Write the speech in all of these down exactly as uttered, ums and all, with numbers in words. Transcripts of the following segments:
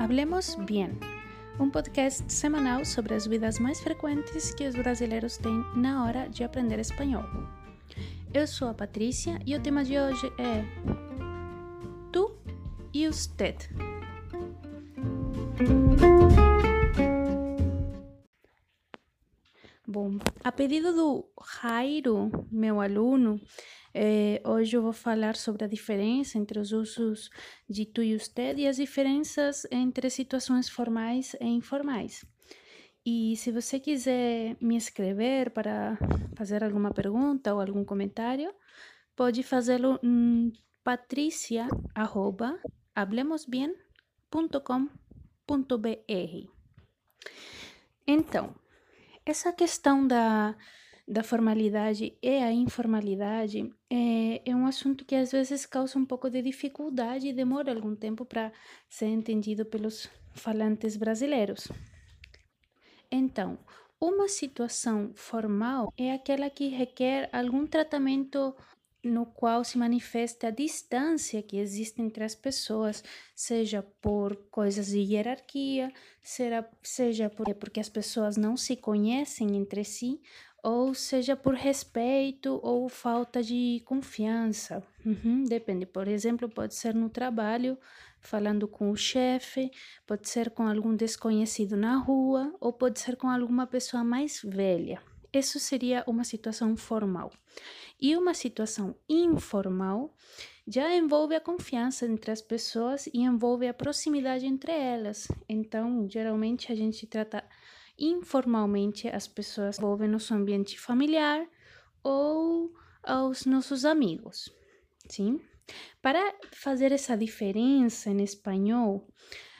Hablemos Bien, um podcast semanal sobre as dúvidas mais frequentes que os brasileiros têm na hora de aprender espanhol. Eu sou a Patrícia e o tema de hoje é Tu e usted. Bom, a pedido do Jairo, meu aluno, eh, hoje eu vou falar sobre a diferença entre os usos de tu e usted e as diferenças entre situações formais e informais. E se você quiser me escrever para fazer alguma pergunta ou algum comentário, pode fazê-lo em patricia arroba hablemosbien ponto com ponto br. Então, essa questão da, da formalidade e a informalidade é, é um assunto que às vezes causa um pouco de dificuldade e demora algum tempo para ser entendido pelos falantes brasileiros. Então, uma situação formal é aquela que requer algum tratamento no qual se manifesta a distância que existe entre as pessoas, seja por coisas de hierarquia, será, seja por, porque as pessoas não se conhecem entre si, ou seja por respeito ou falta de confiança. Uhum, depende. Por exemplo, pode ser no trabalho, falando com o chefe, pode ser com algum desconhecido na rua, ou pode ser com alguma pessoa mais velha. Isso seria uma situação formal. E uma situação informal já envolve a confiança entre as pessoas e envolve a proximidade entre elas. Então, geralmente a gente trata informalmente as pessoas que envolvem nosso ambiente familiar ou aos nossos amigos, sim? Para fazer essa diferença em espanhol,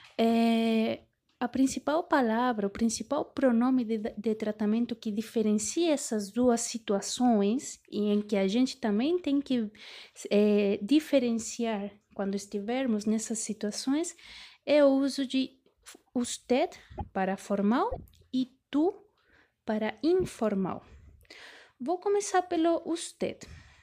é, a principal palavra, o principal pronome de, de tratamento que diferencia essas duas situações e em que a gente também tem que é, diferenciar quando estivermos nessas situações é o uso de usted para formal e tu para informal. Vou começar pelo usted.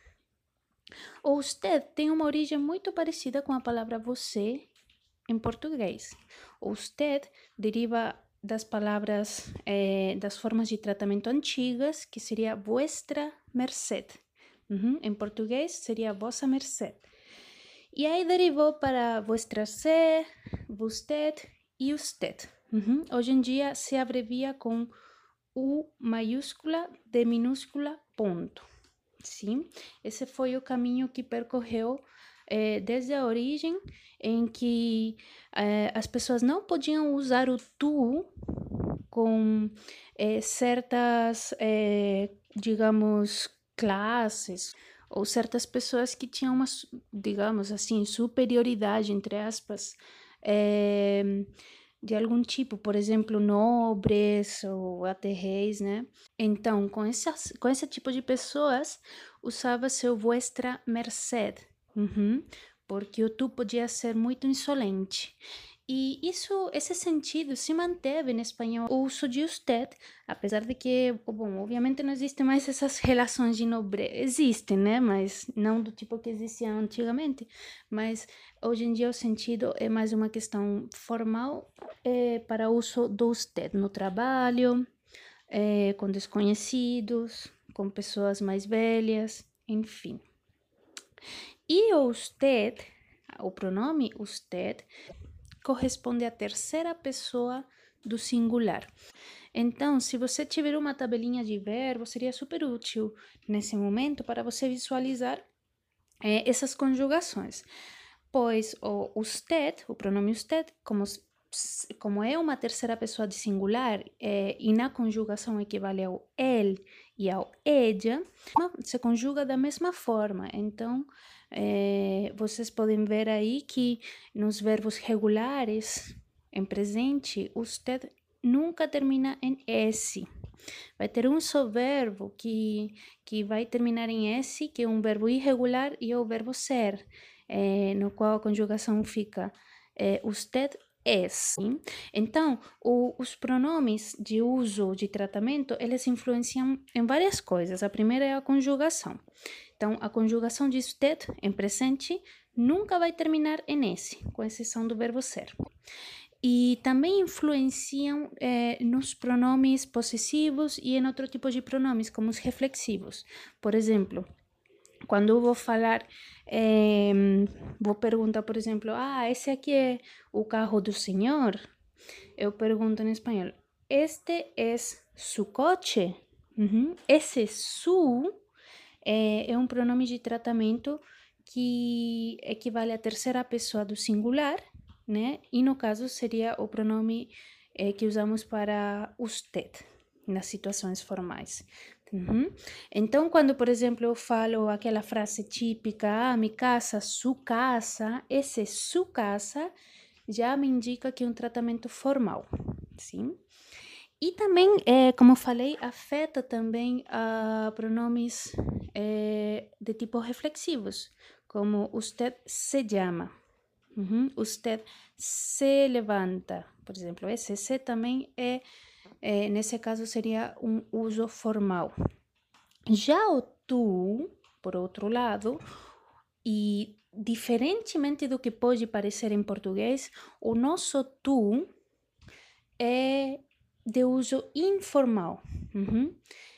O usted tem uma origem muito parecida com a palavra você em português. O usted deriva das palavras, eh, das formas de tratamento antigas, que seria vuestra merced. Uhum. Em português seria vossa merced. E aí derivou para vuestra ser, vosted e usted. Uhum. Hoje em dia se abrevia com U maiúscula, D minúscula, ponto. Sim, esse foi o caminho que percorreu eh, desde a origem, em que eh, as pessoas não podiam usar o tu com eh, certas, eh, digamos, classes ou certas pessoas que tinham uma, digamos assim, superioridade, entre aspas, eh, de algum tipo, por exemplo, nobres ou até reis, né? Então, com, essas, com esse tipo de pessoas, usava-se o vuestra merced, uhum, porque o tu podia ser muito insolente. E isso, esse sentido se manteve em espanhol, o uso de usted, apesar de que, bom, obviamente não existem mais essas relações de nobreza, existem, né, mas não do tipo que existia antigamente, mas hoje em dia o sentido é mais uma questão formal é, para uso do usted no trabalho, é, com desconhecidos, com pessoas mais velhas, enfim. E o usted, o pronome usted, corresponde à terceira pessoa do singular. Então, se você tiver uma tabelinha de verbo, seria super útil nesse momento para você visualizar é, essas conjugações. Pois o usted, o pronome usted, como, como é uma terceira pessoa de singular é, e na conjugação equivale ao el e ao ella, se conjuga da mesma forma. Então, É, vocês podem ver aí que nos verbos regulares, em presente, usted nunca termina em S. Vai ter um só verbo que, que vai terminar em S, que é um verbo irregular, e é o verbo ser, é, no qual a conjugação fica é, usted es. Então, o, os pronomes de uso, de tratamento, eles influenciam em várias coisas. A primeira é a conjugação. Então, a conjugação de usted em presente nunca vai terminar em S, com exceção do verbo ser. E também influenciam eh, nos pronomes possessivos e em outro tipo de pronomes, como os reflexivos. Por exemplo, quando eu vou falar, eh, vou perguntar, por exemplo, ah, esse aqui é o carro do senhor? Eu pergunto em espanhol, este es su coche? Uhum. Esse su é, é um pronome de tratamento que equivale à terceira pessoa do singular, né? E no caso seria o pronome eh, que usamos para usted, nas situações formais. Uhum. Então, quando, por exemplo, eu falo aquela frase típica, ah, mi casa, su casa, esse su casa já me indica que é um tratamento formal, sim? E também, eh, como eu falei, afeta também a pronomes eh, de tipo reflexivos, como usted se llama, uhum. Usted se levanta, por exemplo. Esse se também é, é, nesse caso, seria um uso formal. Já o tu, por outro lado, e diferentemente do que pode parecer em português, o nosso tu é de uso informal. Uhum.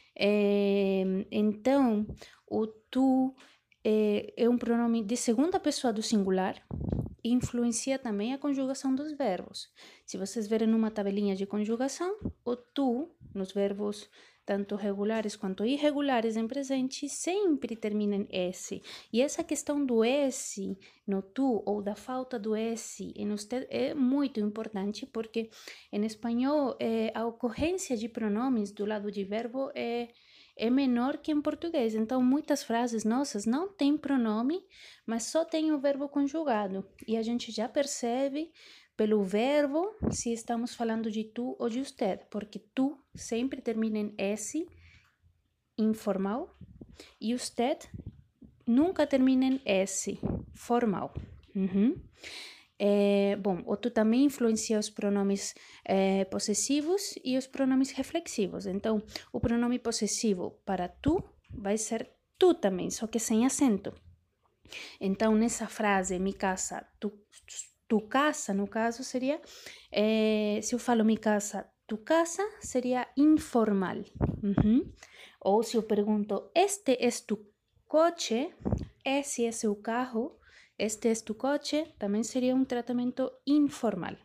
É, então, o tu é, é um pronome de segunda pessoa do singular e influencia também a conjugação dos verbos. Se vocês verem numa tabelinha de conjugação, o tu, nos verbos tanto regulares quanto irregulares em presente, sempre termina em S. E essa questão do S no tu ou da falta do S em usted é muito importante porque em espanhol eh, a ocorrência de pronomes do lado de verbo é, é menor que em português. Então, muitas frases nossas não têm pronome, mas só tem o verbo conjugado. E a gente já percebe pelo verbo se estamos falando de tu ou de usted, porque tu sempre termina em S, informal, e usted nunca termina em S, formal. Uhum. É, bom, o tu também influencia os pronomes é, possessivos e os pronomes reflexivos. Então, o pronome possessivo para tu vai ser tu também, só que sem acento. Então, nessa frase, mi casa, tu, tu casa, no caso, seria, é, se eu falo mi casa, tu casa, seria informal. Uhum. Ou se eu pergunto, este es tu coche, esse é seu carro, este es tu coche, também seria um tratamento informal.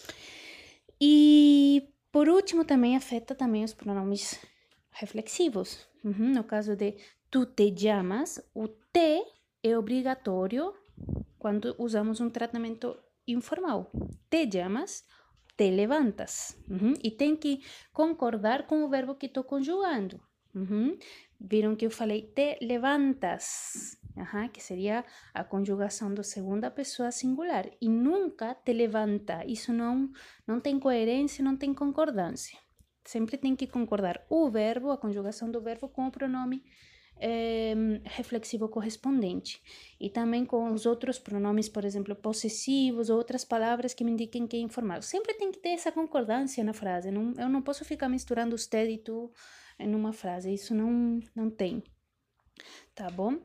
E, por último, também afeta também os pronomes reflexivos. Uhum. No caso de tu te llamas, o te é obrigatório quando usamos um tratamento informal. Te llamas, te levantas. Uhum. E tem que concordar com o verbo que estou conjugando. Uhum. Viram que eu falei te levantas, uhum, que seria a conjugação da segunda pessoa singular. E nunca te levanta. Isso não, não tem coerência, não tem concordância. Sempre tem que concordar o verbo, a conjugação do verbo, com o pronome é, reflexivo correspondente. E também com os outros pronomes, por exemplo, possessivos, ou outras palavras que me indiquem que é informal. Sempre tem que ter essa concordância na frase. Não, eu não posso ficar misturando usted e tu em uma frase. Isso não, não tem. Tá bom?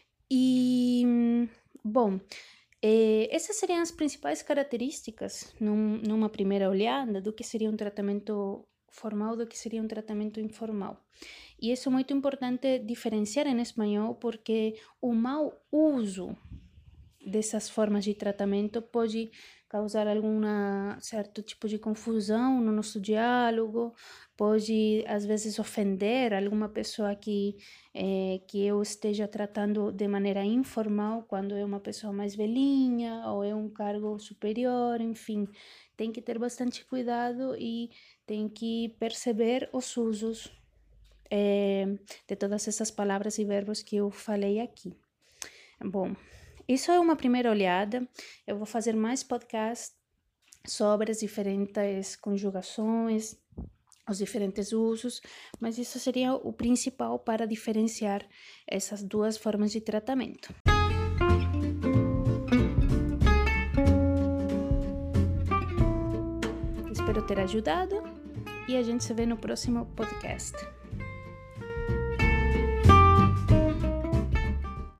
E, bom, eh, essas seriam as principais características, num, numa primeira olhada, do que seria um tratamento formal do que seria um tratamento informal. E isso é muito importante diferenciar em espanhol, porque o mau uso dessas formas de tratamento pode causar algum certo tipo de confusão no nosso diálogo, pode às vezes ofender alguma pessoa que, eh, que eu esteja tratando de maneira informal, quando é uma pessoa mais velhinha ou é um cargo superior, enfim. Tem que ter bastante cuidado e tem que perceber os usos eh, de todas essas palavras e verbos que eu falei aqui. Bom, isso é uma primeira olhada. Eu vou fazer mais podcasts sobre as diferentes conjugações, os diferentes usos, mas isso seria o principal para diferenciar essas duas formas de tratamento. Espero ter ajudado e a gente se vê no próximo podcast.